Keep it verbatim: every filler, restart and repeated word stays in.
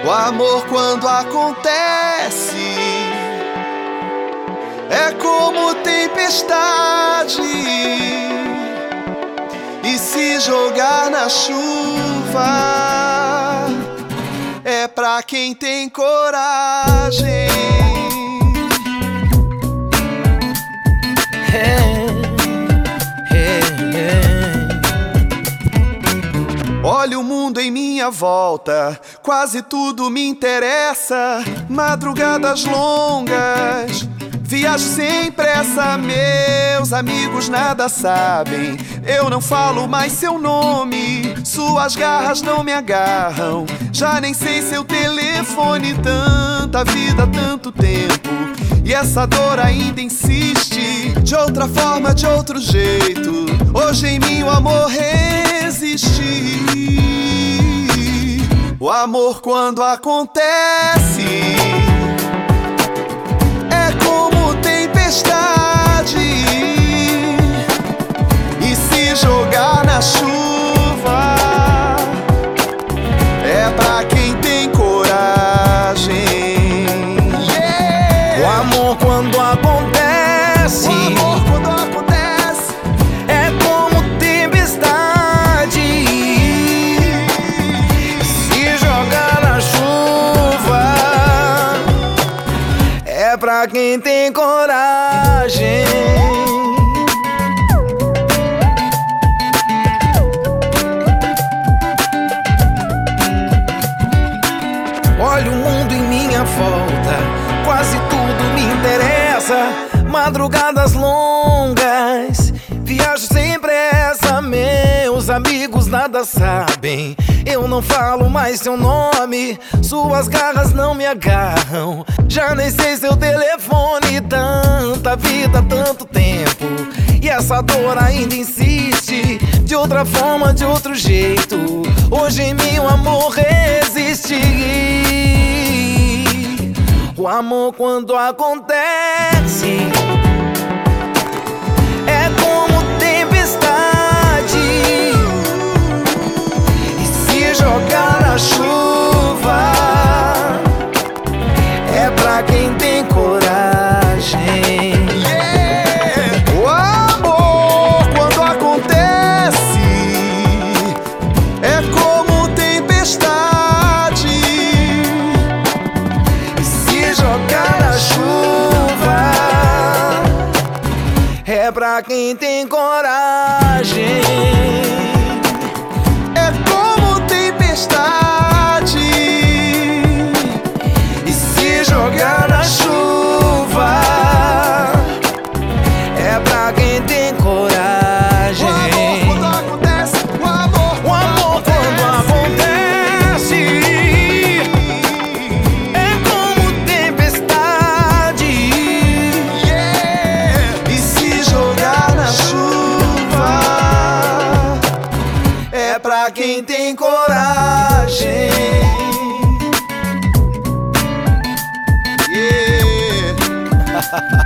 O amor, quando acontece, é como tempestade, e se jogar na chuva é pra quem tem coragem. É, é, é. Olha o mundo em minha volta, quase tudo me interessa. Madrugadas longas, viajo sem pressa. Meus amigos nada sabem, eu não falo mais seu nome. Suas garras não me agarram, já nem sei seu telefone. Tanta vida, tanto tempo, e essa dor ainda insiste. De outra forma, de outro jeito, hoje em mim o amor resiste. O amor, quando acontece, é como tempestade, e se jogar na chuva é pra quem tem coragem. Yeah! O amor, quando acontece, O amor, quando acontece, é como tempestade, se jogar na chuva é pra quem tem coragem. Olha o mundo em minha volta, quase tudo me interessa. Madrugadas longas, viajo sem pressa. Meus amigos nada sabem, eu não falo mais seu nome. Suas garras não me agarram, já nem sei seu telefone. Tanta vida, tanto tempo, e essa dor ainda insiste. De outra forma, de outro jeito, hoje em mim o amor resiste. O amor, quando acontece, é como tempestade, e se jogar na chuva é pra quem tem coragem. yeah! O amor, quando acontece, é como tempestade, Jogar na chuva é pra quem tem coragem. é como tempestade, E se jogar na chuva é pra quem tem coragem. O amor, quando acontece, o amor, O amor, quando acontece, é como tempestade, yeah! E se jogar na chuva é pra quem tem coragem. Yeah!